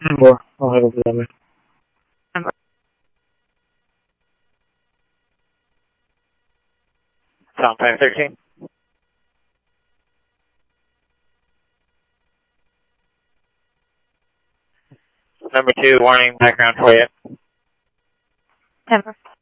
Number. I'll head over that way. Number. Sound 513. Number 2, warning, background for you. Number.